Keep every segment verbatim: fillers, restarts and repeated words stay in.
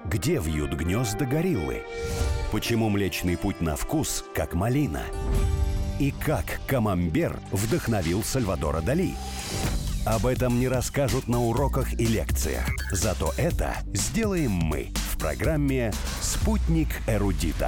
Где вьют гнезда гориллы? Почему Млечный Путь на вкус, как малина? И как камамбер вдохновил Сальвадора Дали? Об этом не расскажут на уроках и лекциях. Зато это сделаем мы в программе «Спутник эрудита».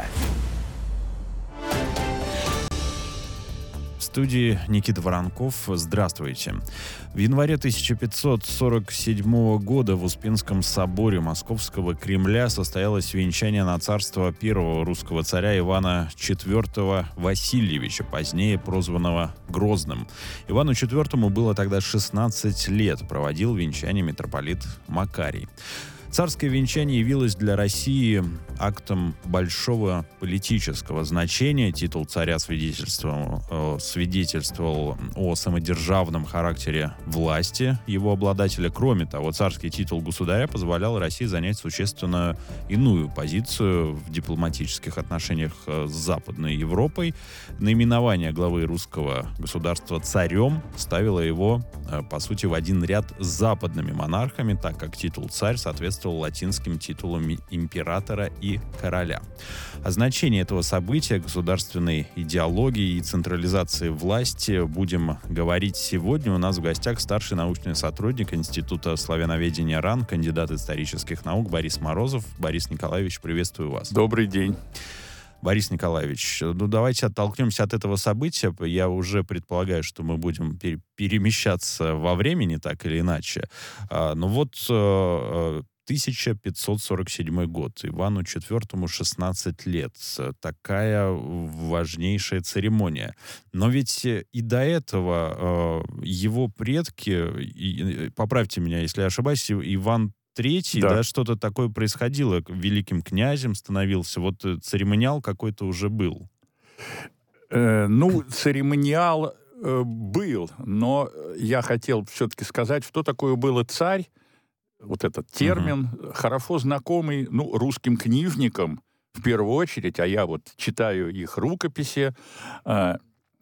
В студии Никита Воронков. Здравствуйте. В январе тысяча пятьсот сорок седьмого года в Успенском соборе Московского Кремля состоялось венчание на царство первого русского царя Ивана четвёртого Васильевича, позднее прозванного Грозным. Ивану четвёртому было тогда шестнадцать лет, проводил венчание митрополит Макарий. Царское венчание явилось для России актом большого политического значения. Титул царя свидетельствовал, э, свидетельствовал о самодержавном характере власти его обладателя. Кроме того, царский титул государя позволял России занять существенно иную позицию в дипломатических отношениях с Западной Европой. Наименование главы русского государства царем ставило его, э, по сути, в один ряд с западными монархами, так как титул царь соответствовал латинским титулам императора и короля. О значении этого события, государственной идеологии и централизации власти будем говорить сегодня. У нас в гостях старший научный сотрудник Института славяноведения РАН, кандидат исторических наук Борис Морозов. Борис Николаевич, приветствую вас. Добрый день. Борис Николаевич, ну давайте оттолкнемся от этого события. Я уже предполагаю, что мы будем пере- перемещаться во времени, так или иначе. А, ну вот э, тысяча пятьсот сорок седьмой год. Ивану четвёртому шестнадцать лет. Такая важнейшая церемония. Но ведь и до этого э, его предки, и, поправьте меня, если я ошибаюсь, Иван Третий, да. да, что-то такое происходило, великим князем становился, вот церемониал какой-то уже был. Э, ну, церемониал э, был, но я хотел все-таки сказать, что такое было царь, вот этот термин, угу. хорошо знакомый, ну, русским книжникам, в первую очередь, а я вот читаю их рукописи. Э,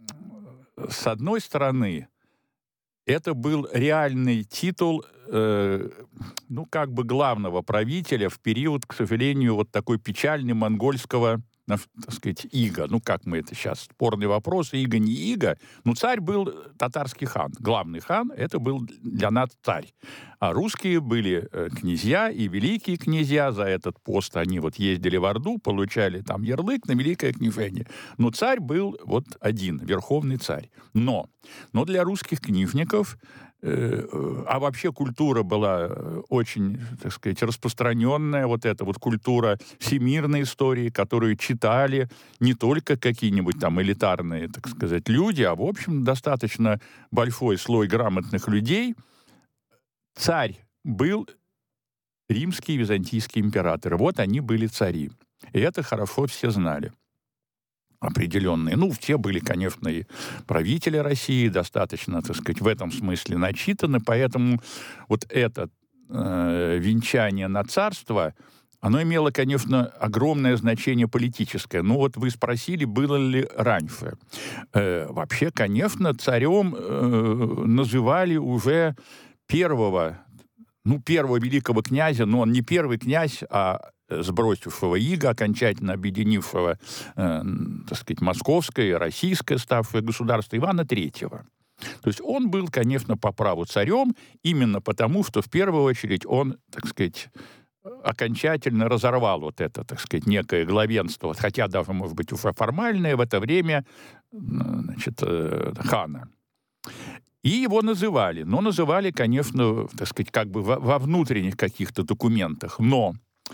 с одной стороны, это был реальный титул, э, ну, как бы главного правителя в период, к сожалению, вот такой печальный монгольского, так сказать, ига. Ну, как мы это сейчас, спорный вопрос, ига, не ига. Ну, царь был татарский хан. Главный хан, это был для нас царь. А русские были э, князья и великие князья. За этот пост они вот ездили в Орду, получали там ярлык на великое княжение. Но царь был вот один, верховный царь. Но, но для русских книжников, э, а вообще культура была очень, так сказать, распространенная, вот эта вот культура всемирной истории, которую читали не только какие-нибудь там элитарные, так сказать, люди, а, в общем, достаточно большой слой грамотных людей. Царь был римский и византийский император. Вот они были цари. И это хорошо все знали. Определенные. Ну, все были, конечно, и правители России, достаточно, так сказать, в этом смысле начитаны. Поэтому вот это э, венчание на царство, оно имело, конечно, огромное значение политическое. Ну, вот вы спросили, было ли раньше. Э, вообще, конечно, царем э, называли уже первого, ну, первого великого князя, но он не первый князь, а сбросившего иго, окончательно объединившего, э, так сказать, московское, российское ставшее государство Ивана Третьего. То есть он был, конечно, по праву царем, именно потому, что в первую очередь он, так сказать, окончательно разорвал вот это, так сказать, некое главенство, хотя даже, может быть, уже формальное в это время, значит, э, хана. И его называли. Но называли, конечно, так сказать, как бы во, во внутренних каких-то документах. Но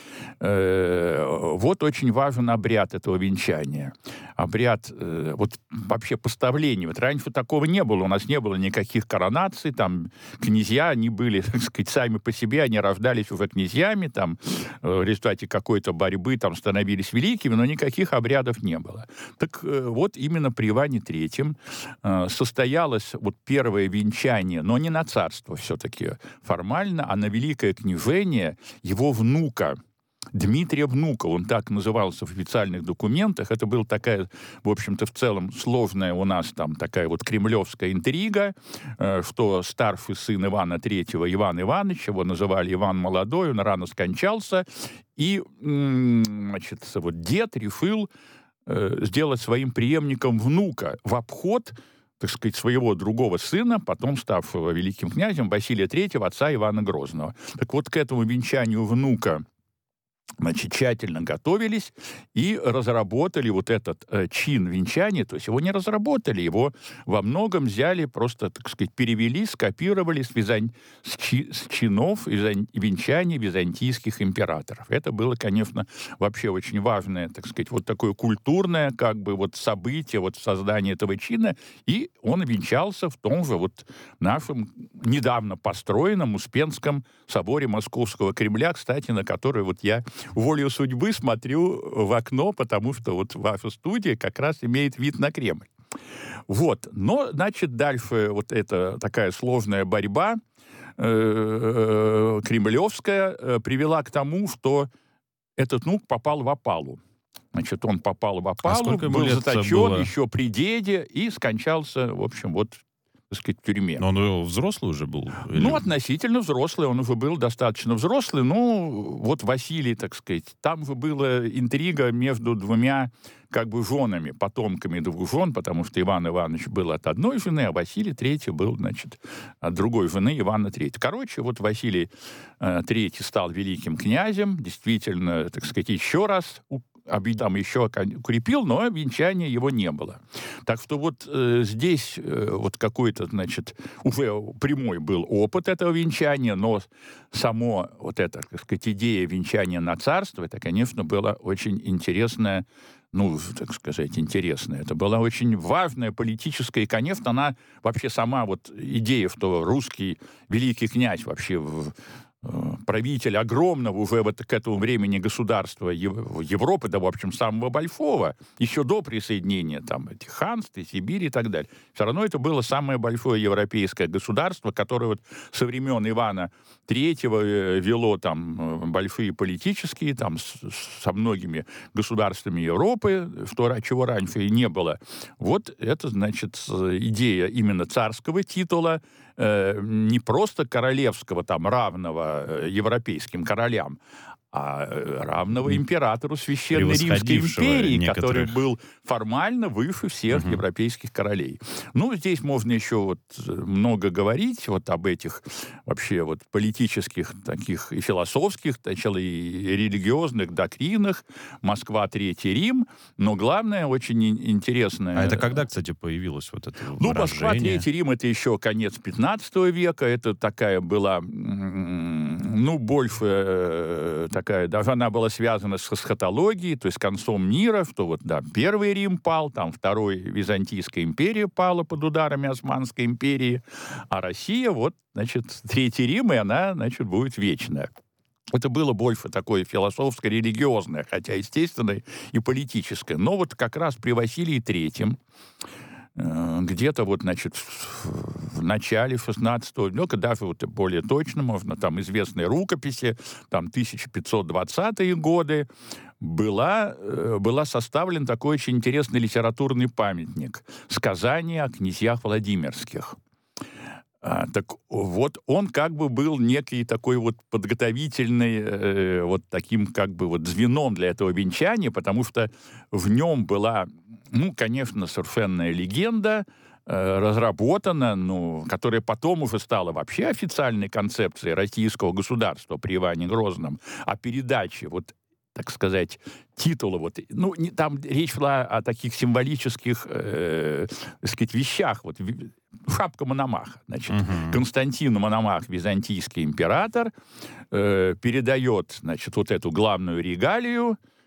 э, вот очень важен обряд этого венчания. Обряд, э, вот вообще поставления. Вот раньше такого не было. У нас не было никаких коронаций. Там князья, они были, так сказать, сами по себе. Они рождались уже князьями. Там э, в результате какой-то борьбы там становились великими, но никаких обрядов не было. Так э, вот именно при Иване Третьем э, состоялось вот первое венчание, но не на царство все-таки формально, а на великое княжение его внука, Дмитрия Внукова. Он так назывался в официальных документах. Это была такая, в общем-то, в целом сложная у нас там такая вот кремлевская интрига, что старший сын Ивана Третьего, Иван Иванович, его называли Иван Молодой, он рано скончался, и, значит, вот дед решил сделать своим преемником внука в обход, так сказать, своего другого сына, потом ставшего великим князем Василия Третьего, отца Ивана Грозного. Так вот, к этому венчанию внука, значит, тщательно готовились и разработали вот этот э, чин венчания, то есть его не разработали, его во многом взяли, просто, так сказать, перевели, скопировали с, визан... с, чи... с чинов визан... венчания византийских императоров. Это было, конечно, вообще очень важное, так сказать, вот такое культурное, как бы, вот событие, вот создание этого чина, и он венчался в том же вот нашем недавно построенном Успенском соборе Московского Кремля, кстати, на который вот я волею судьбы смотрю в окно, потому что вот ваша студия как раз имеет вид на Кремль. Вот. Но, значит, дальше вот эта такая сложная борьба э, кремлевская э, привела к тому, что этот внук попал в опалу. Значит, он попал в опалу, а был заточен еще при деде и скончался, в общем, вот, так сказать, в тюрьме. Но он взрослый уже был? Или... Ну, относительно взрослый, он уже был достаточно взрослый. Ну, вот Василий, так сказать, там же была интрига между двумя, как бы, женами, потомками двух жен, потому что Иван Иванович был от одной жены, а Василий Третий был, значит, от другой жены Ивана Третьего. Короче, вот Василий э, Третий стал великим князем, действительно, так сказать, еще раз там еще укрепил, но венчания его не было. Так что вот э, здесь э, вот какой-то, значит, уже прямой был опыт этого венчания, но само вот эта, так сказать, идея венчания на царство, это, конечно, было очень интересная, ну, так сказать, интересная. Это была очень важная политическая, и, конечно, она вообще сама вот идея, что русский великий князь вообще в правитель огромного уже вот к этому времени государства Европы, да, в общем, самого большого, еще до присоединения там этих ханств, Сибири и так далее. Все равно это было самое большое европейское государство, которое вот со времен Ивана Третьего вело там большие политические, там с, со многими государствами Европы, что, чего раньше и не было. Вот это, значит, идея именно царского титула, не просто королевского, там, равного европейским королям, а равного императору Священной Римской империи, некоторых... который был формально выше всех угу. европейских королей. Ну, здесь можно еще вот много говорить вот об этих вообще вот политических таких и философских, сначала и религиозных доктринах. Москва, Третий Рим, но главное, очень интересное... А это когда, кстати, появилось вот это выражение? Ну, Москва, Третий Рим, это еще конец пятнадцатого века, это такая была, ну, больше... такая, даже она была связана с эсхатологией, то есть с концом мира, что вот, да, первый Рим пал, там второй Византийская империя пала под ударами Османской империи, а Россия, вот, значит, Третий Рим, и она, значит, будет вечная. Это было больше такое философское, религиозное, хотя, естественно, и политическое. Но вот как раз при Василии Третьем, где-то вот, значит, в начале шестнадцатого века, даже вот более точно можно, там известные рукописи, там тысяча пятьсот двадцатые годы, была, была составлен такой очень интересный литературный памятник «Сказания о князьях Владимирских». А, так вот, он как бы был некий такой вот подготовительный, э, вот таким как бы вот звеном для этого венчания, потому что в нем была, ну, конечно, совершенная легенда, э, разработана, ну, которая потом уже стала вообще официальной концепцией российского государства при Иване Грозном, о передаче вот, так сказать, титула. Вот, ну, не, там речь шла о таких символических, э, так сказать, вещах. Вот, шапка Мономаха. Значит, uh-huh. Константин Мономах, византийский император, э, передает, значит, вот эту главную регалию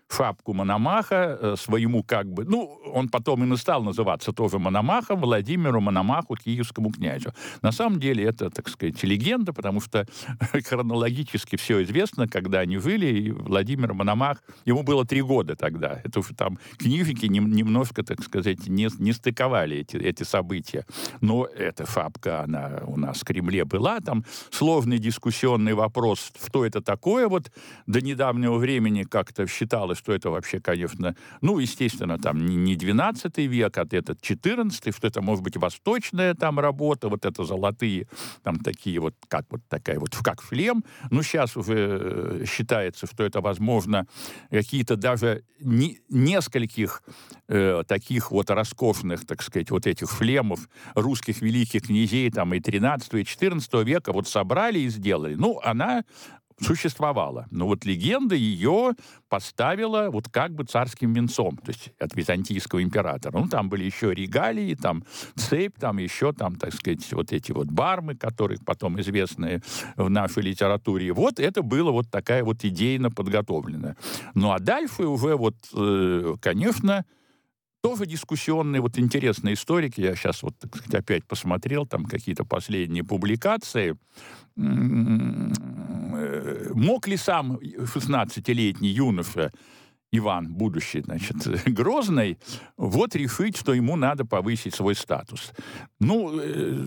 шапку Мономаха своему как бы... Ну, он потом и не стал называться тоже Мономахом, Владимиру Мономаху, киевскому князю. На самом деле это, так сказать, легенда, потому что хронологически все известно, когда они жили, и Владимир Мономах, ему было три года тогда. Это уже там книжники немножко, так сказать, не, не стыковали эти, эти события. Но эта шапка, она у нас в Кремле была. Там сложный дискуссионный вопрос, что это такое. Вот до недавнего времени как-то считалось, что это вообще, конечно, ну, естественно, там не двенадцатый век, а этот четырнадцатый, что это, может быть, восточная там работа, вот это золотые, там такие вот, как вот такая вот, как шлем. Ну, сейчас уже считается, что это, возможно, какие-то даже не, нескольких э, таких вот роскошных, так сказать, вот этих шлемов русских великих князей там и тринадцатого, и четырнадцатого века вот собрали и сделали. Ну, она существовала. Но вот легенда ее поставила вот как бы царским венцом, то есть от византийского императора. Ну, там были еще регалии, там цепь, там еще, там, так сказать, вот эти вот бармы, которые потом известны в нашей литературе. Вот это было вот такая вот идейно подготовленная. Ну, а дальше уже вот, э, конечно, тоже дискуссионные, вот интересные историки. Я сейчас вот, так сказать, опять посмотрел там какие-то последние публикации. Мог ли сам шестнадцатилетний юноша Иван, будущий, значит, Грозный, вот решить, что ему надо повысить свой статус? Ну,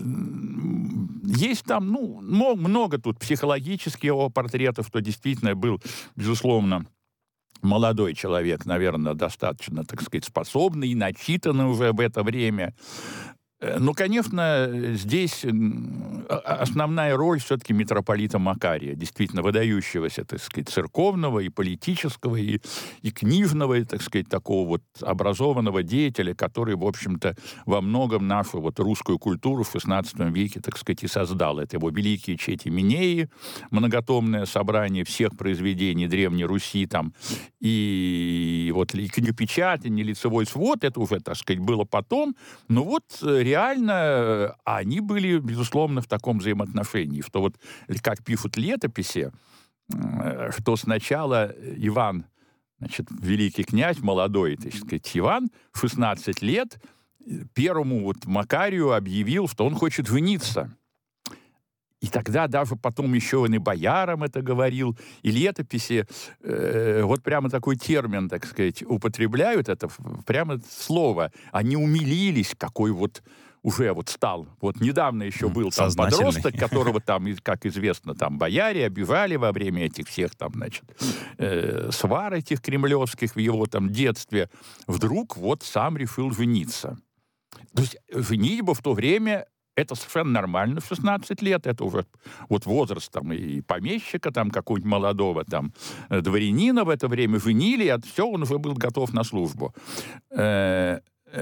есть там, ну, много тут психологических его портретов, что действительно был, безусловно, молодой человек, наверное, достаточно, так сказать, способный и начитанный уже в это время. Ну, конечно, здесь основная роль все-таки митрополита Макария, действительно выдающегося, так сказать, церковного и политического, и, и книжного, и, так сказать, такого вот образованного деятеля, который, в общем-то, во многом нашу вот русскую культуру в шестнадцатом веке, так сказать, и создал. Это его великие чети Минеи, многотомное собрание всех произведений Древней Руси, там, и вот и книгопечатание, лицевой свод, это уже, так сказать, было потом, но вот реально они были, безусловно, в таком взаимоотношении, что вот, как пишут летописи, что сначала Иван, значит, великий князь, молодой, так сказать, Иван, в шестнадцать лет первому вот Макарию объявил, что он хочет жениться. И тогда даже потом еще он и боярам это говорил, и летописи э, вот прямо такой термин, так сказать, употребляют, это прямо слово. Они умилились, какой вот уже вот стал. Вот недавно еще был там подросток, которого там, как известно, там бояре обижали во время этих всех там, значит, э, свар этих кремлевских в его там детстве. Вдруг вот сам решил жениться. То есть женитьба в то время... Это совершенно нормально в шестнадцать лет. Это уже вот возраст там и помещика, там какого-нибудь молодого там дворянина в это время женили, и все, он уже был готов на службу. Э,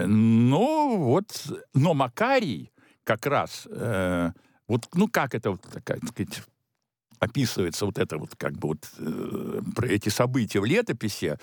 но вот, но Макарий как раз, э, вот, ну как это, вот, такая, так сказать, описывается вот это вот как бы вот э, про эти события в летописи,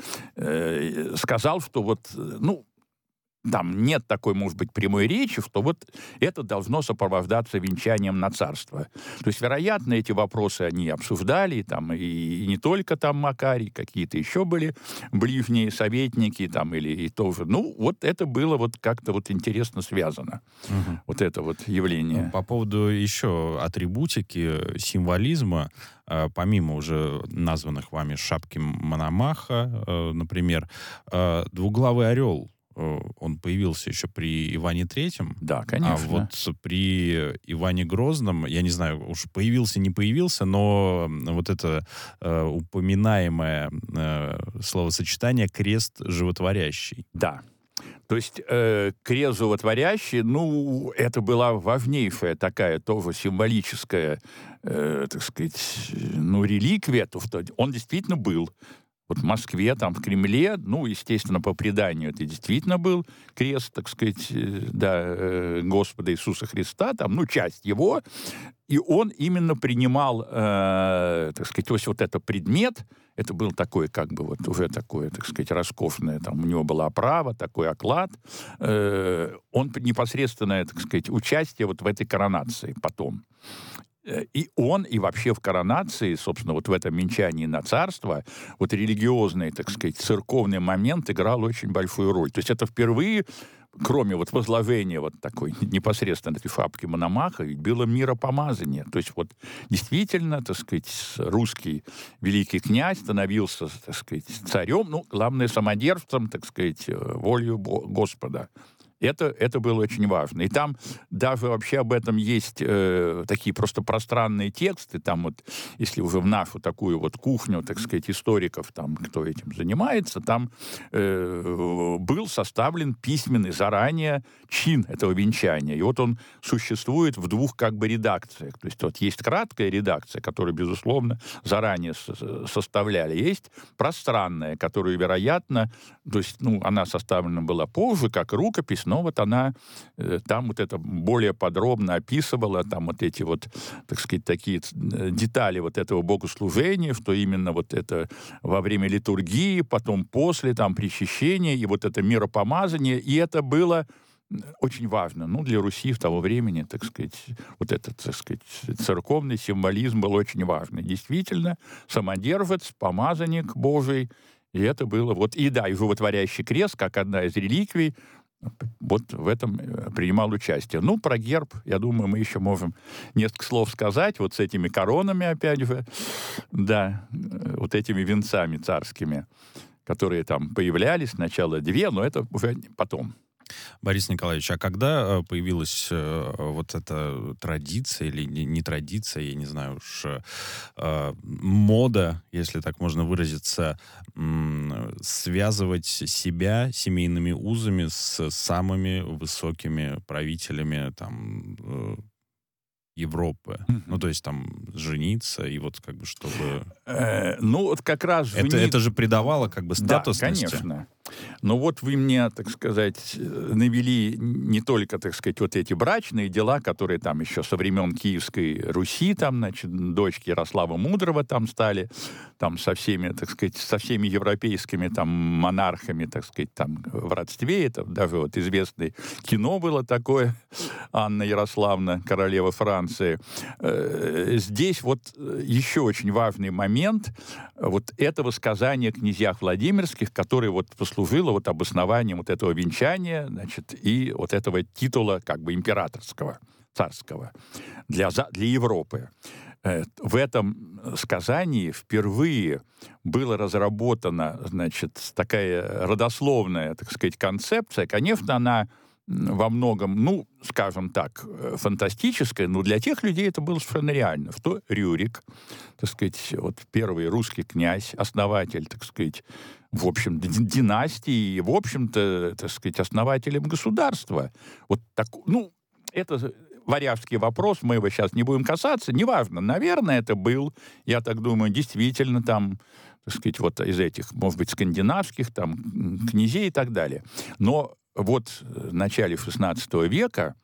э, сказал, что вот, ну, там нет такой, может быть, прямой речи, что вот это должно сопровождаться венчанием на царство. То есть, вероятно, эти вопросы они обсуждали, там, и, и не только там Макарий, какие-то еще были ближние советники, там, или и тоже. Ну, вот это было вот как-то вот интересно связано, угу. Вот это вот явление. По поводу еще атрибутики, символизма, помимо уже названных вами шапки Мономаха, например, двуглавый орел, он появился еще при Иване Третьем. Да, конечно. А вот при Иване Грозном, я не знаю, уж появился, не появился, но вот это э, упоминаемое э, словосочетание «крест животворящий». Да. То есть э, крест животворящий, ну, это была важнейшая такая тоже символическая, э, так сказать, ну, реликвия. То, что он действительно был. Вот в Москве, там, в Кремле, ну, естественно, по преданию, это действительно был крест, так сказать, да, Господа Иисуса Христа, там, ну, часть его, и он именно принимал, э, так сказать, вот, вот этот предмет, это был такой, как бы, вот, уже такое, так сказать, роскошное, там, у него была оправа, такой оклад, э, он непосредственное, так сказать, участие вот в этой коронации потом. И он, и вообще в коронации, собственно, вот в этом венчании на царство, вот религиозный, так сказать, церковный момент играл очень большую роль. То есть это впервые, кроме вот возложения вот такой непосредственно этой фабрики Мономаха, было миропомазание. То есть вот действительно, так сказать, русский великий князь становился, так сказать, царем, ну, главное, самодержцем, так сказать, волею Господа. Это, это было очень важно. И там даже вообще об этом есть э, такие просто пространные тексты. Там вот, если уже в нашу такую вот кухню, так сказать, историков, там, кто этим занимается, там э, был составлен письменный заранее чин этого венчания. И вот он существует в двух как бы редакциях. То есть вот есть краткая редакция, которую, безусловно, заранее со- составляли. Есть пространная, которую, вероятно, то есть, ну, она составлена была позже, как рукопись, но вот она э, там вот это более подробно описывала, там вот эти вот, так сказать, такие детали вот этого богослужения, что именно вот это во время литургии, потом после, там, причащения, и вот это миропомазание, и это было очень важно. Ну, для Руси в того времени, так сказать, вот этот, так сказать, церковный символизм был очень важный. Действительно, самодержец, помазанник Божий, и это было вот, и да, и животворящий крест, как одна из реликвий, вот в этом принимал участие. Ну, про герб, я думаю, мы еще можем несколько слов сказать, вот с этими коронами, опять же, да, вот этими венцами царскими, которые там появлялись, сначала две, но это уже потом. Борис Николаевич, а когда появилась э, вот эта традиция, или не, не традиция, я не знаю уж, э, мода, если так можно выразиться, э, связывать себя семейными узами с самыми высокими правителями там, э, Европы? Mm-hmm. Ну, то есть там жениться, и вот как бы чтобы... Э, ну, вот как раз... Это, женить... это же придавало как бы статусности. Да, конечно. Но вот вы мне, так сказать, навели не только, так сказать, вот эти брачные дела, которые там еще со времен Киевской Руси, там, значит, дочки Ярослава Мудрого там стали, там со всеми, так сказать, со всеми европейскими там монархами, так сказать, там в родстве. Это даже вот известное кино было такое, Анна Ярославна, королева Франции. Здесь вот еще очень важный момент вот этого сказания о князьях Владимирских, который вот послужило вот обоснованием вот этого венчания, значит, и вот этого титула как бы императорского, царского для, для Европы. В этом сказании впервые была разработана, значит, такая родословная, так сказать, концепция. Конечно, она во многом, ну, скажем так, фантастическое, но для тех людей это было совершенно реально. Что Рюрик, так сказать, вот первый русский князь, основатель, так сказать, в общем, династии, в общем-то, так сказать, основателем государства. Вот так, ну, это варяжский вопрос, мы его сейчас не будем касаться, неважно, наверное, это был, я так думаю, действительно там, так сказать, вот из этих, может быть, скандинавских там князей и так далее. Но вот в начале шестнадцатого века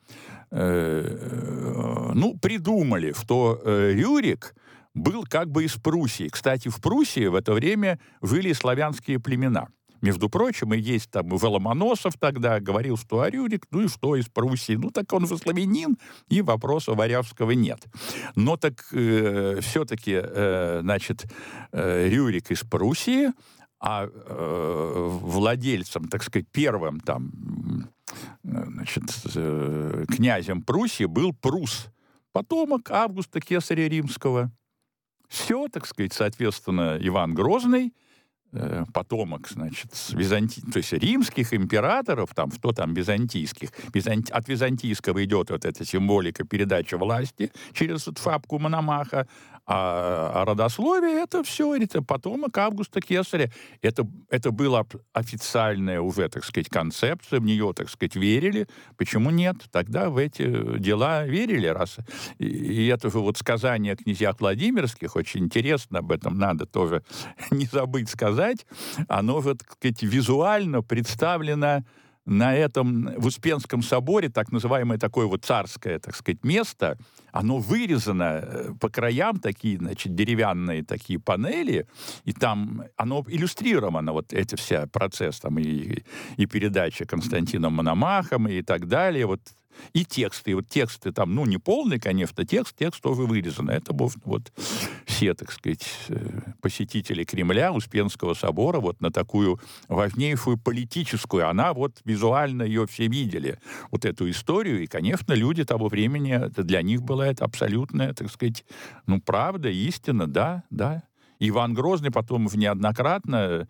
э, ну, придумали, что э, Рюрик был как бы из Пруссии. Кстати, в Пруссии в это время жили славянские племена. Между прочим, и есть там Воломоносов тогда говорил, что а Рюрик, ну и что из Пруссии? Ну так он же славянин, и вопроса варяжского нет. Но так э, все-таки, э, значит, э, Рюрик из Пруссии, а э, владельцем, так сказать, первым там, значит, э, князем Пруссии был Прус, потомок Августа Кесаря Римского. Все, так сказать, соответственно, Иван Грозный, э, потомок, значит, византи... то есть римских императоров, там, что там византийских. Византи... От византийского идет вот эта символика передачи власти через вот фабку Мономаха, а, а родословие — это все, это потомок Августа Кесаря. Это, это была официальная уже, так сказать, концепция, в нее, так сказать, верили. Почему нет? Тогда в эти дела верили, раз. И, и это же вот сказание о князьях Владимирских, очень интересно, об этом надо тоже не забыть сказать. Оно же, так сказать, визуально представлено на этом, в Успенском соборе, так называемое такое вот царское, так сказать, место, оно вырезано по краям, такие, значит, деревянные такие панели, и там оно иллюстрировано, вот эти все процесс, там, и, и передача Константином Мономахом, и так далее, вот. И тексты. И вот тексты там, ну, не полный, конечно, текст, текст тоже вырезан. Это вот, вот все, так сказать, посетители Кремля, Успенского собора, вот на такую важнейшую политическую, она вот визуально ее все видели, вот эту историю, и, конечно, люди того времени, это для них была это абсолютная, так сказать, ну, правда, истина, да, да. Иван Грозный потом в неоднократно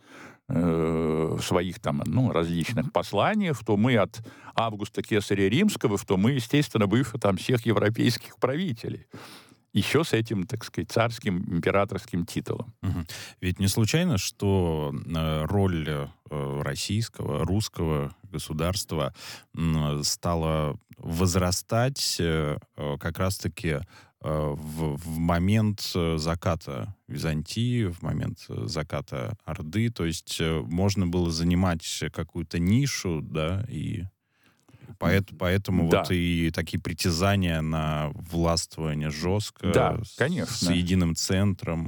э, в своих там, ну, различных посланиях, то мы от Августа Кесаря Римского, то мы, естественно, выше там всех европейских правителей. Еще с этим, так сказать, царским императорским титулом. Угу. Ведь не случайно, что э, роль э, российского, русского государства э, стала возрастать э, как раз-таки В, в момент заката Византии, в момент заката Орды. То есть можно было занимать какую-то нишу, да, и поэтому, поэтому да. вот и такие притязания на властвование жестко, да, с, конечно. с единым центром.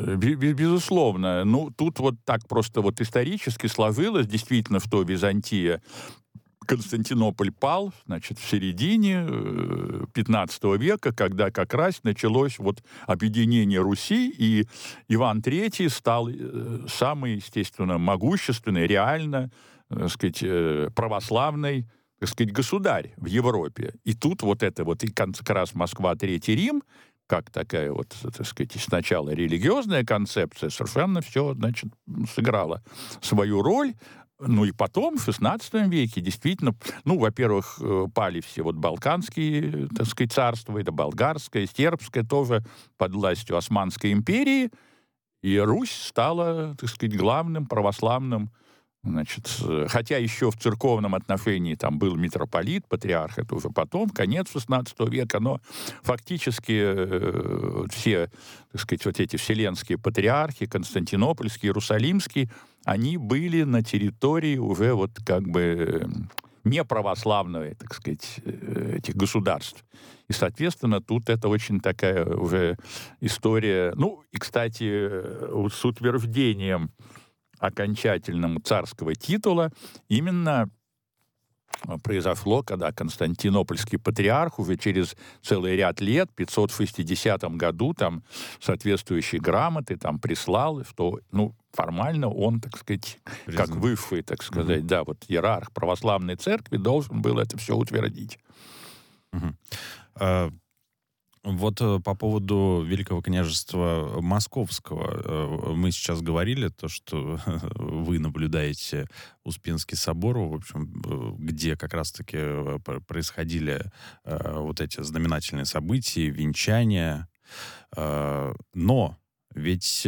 Безусловно. Ну, тут вот так просто вот исторически сложилось, действительно, что Византия, Константинополь пал, значит, в середине пятнадцатого века, когда как раз началось вот объединение Руси, и Иван Третий стал самый, естественно, могущественный, реально, так сказать, православный, так сказать, государь в Европе. И тут вот это вот, и как раз Москва, Третий Рим, как такая вот, так сказать, сначала религиозная концепция, совершенно все, значит, сыграла свою роль. Ну и потом, в шестнадцатом веке, действительно, ну, во-первых, пали все вот балканские, так сказать, царства, это болгарское, сербское, тоже под властью Османской империи, и Русь стала, так сказать, главным православным, значит, хотя еще в церковном отношении там был митрополит, патриарх, это уже потом, конец шестнадцатого века, но фактически э, все, так сказать, вот эти вселенские патриархи, Константинопольский, Иерусалимский, они были на территории уже вот как бы неправославного, так сказать, этих государств. И, соответственно, тут это очень такая уже история. Ну, и, кстати, с утверждением окончательным царского титула именно произошло, когда Константинопольский патриарх уже через целый ряд лет, в пятьсот шестидесятом году, там соответствующие грамоты там прислал, что, ну, формально он, так сказать, Признан. как высший, так сказать, угу. да, вот иерарх православной церкви должен был это все утвердить. Угу. А, вот по поводу Великого княжества Московского. Мы сейчас говорили, то, что вы наблюдаете Успенский собор, в общем, где как раз-таки происходили вот эти знаменательные события, венчания. Но ведь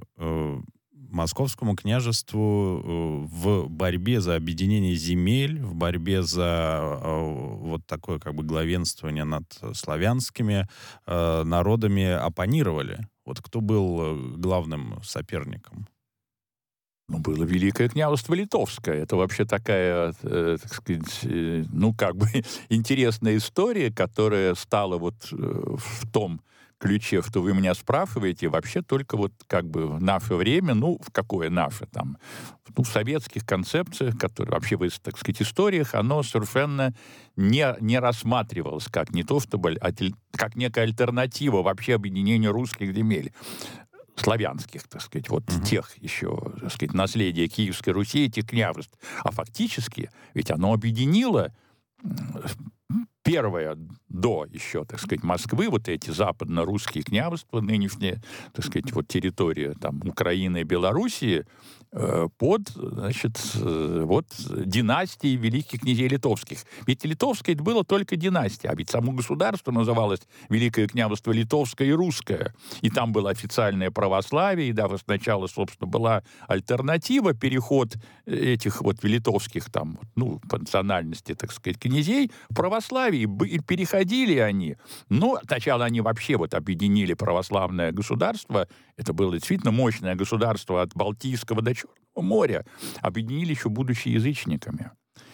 Московскому княжеству в борьбе за объединение земель, в борьбе за вот такое как бы главенствование над славянскими народами оппонировали. Вот кто был главным соперником? Ну, было Великое княжество Литовское. Это вообще такая, э, так сказать, э, ну, как бы интересная история, которая стала вот э, в том ключе, что вы меня спрашиваете, вообще только вот как бы в наше время, ну, в какое наше там, ну, в советских концепциях, которые вообще в, так сказать, историях, оно совершенно не, не рассматривалось как не то, чтобы, как некая альтернатива вообще объединению русских земель. Славянских, так сказать, вот uh-huh. тех еще, так сказать, наследия Киевской Руси, этих княжеств. А фактически ведь оно объединило первое до еще, так сказать, Москвы, вот эти западно-русские княжества, нынешняя, так сказать, вот территория там Украины и Белоруссии, э, под, значит, э, вот династией великих князей литовских. Ведь литовское это было только династия, а ведь само государство называлось Великое княжество Литовское и Русское. И там было официальное православие, и даже сначала, собственно, была альтернатива, переход этих вот литовских там, ну, по национальности, так сказать, князей в православие. И переходили они. Но сначала они вообще вот объединили православное государство. Это было действительно мощное государство от Балтийского до Черного моря. Объединили еще будучи язычниками.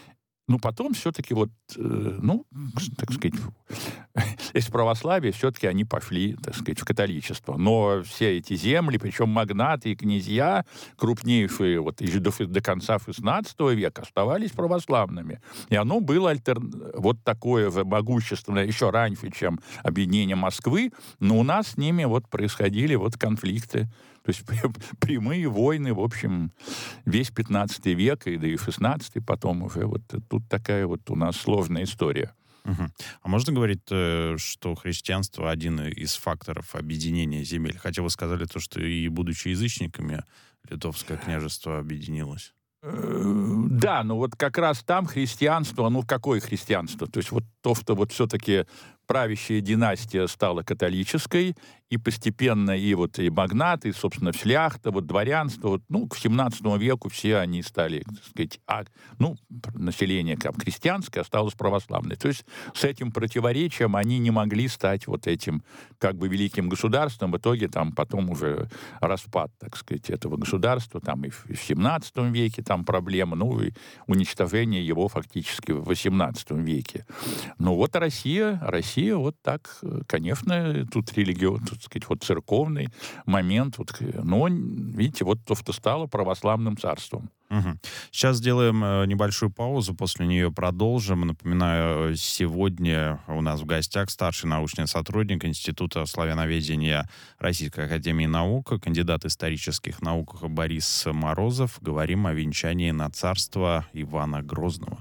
Ну, потом все-таки вот, э, ну, так сказать, из православия все-таки они пошли, так сказать, в католичество. Но все эти земли, причем магнаты и князья, крупнейшие вот и до, до конца шестнадцатого века, оставались православными. И оно было альтер... вот такое же могущественное, еще раньше, чем объединение Москвы, но у нас с ними вот происходили вот конфликты. То есть прямые войны, в общем, весь пятнадцатый век, и да и шестнадцатый потом уже. Вот тут такая вот у нас сложная история. Угу. А можно говорить, что христианство один из факторов объединения земель? Хотя вы сказали то, что и будучи язычниками, Литовское княжество объединилось. Да, но вот как раз там христианство, ну какое христианство? То есть вот то, что вот все-таки правящая династия стала католической, и постепенно и вот и магнаты, и, собственно, шляхта, вот дворянство, вот, ну, к семнадцатому веку все они стали, так сказать, а, ну, население как крестьянское осталось православное. То есть с этим противоречием они не могли стать вот этим как бы великим государством. В итоге там потом уже распад, так сказать, этого государства, там и в семнадцатом веке там проблема, ну, и уничтожение его фактически в восемнадцатом веке. Ну, вот Россия, Россия вот так, конечно, тут религион, так сказать, вот церковный момент, вот, но, видите, вот то, что стало православным царством. Угу. Сейчас сделаем небольшую паузу, после нее продолжим. Напоминаю, сегодня у нас в гостях старший научный сотрудник Института славяноведения Российской академии наук, кандидат исторических наук Борис Морозов. Говорим о венчании на царство Ивана Грозного.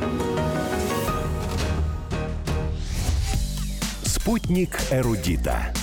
Спутник эрудита.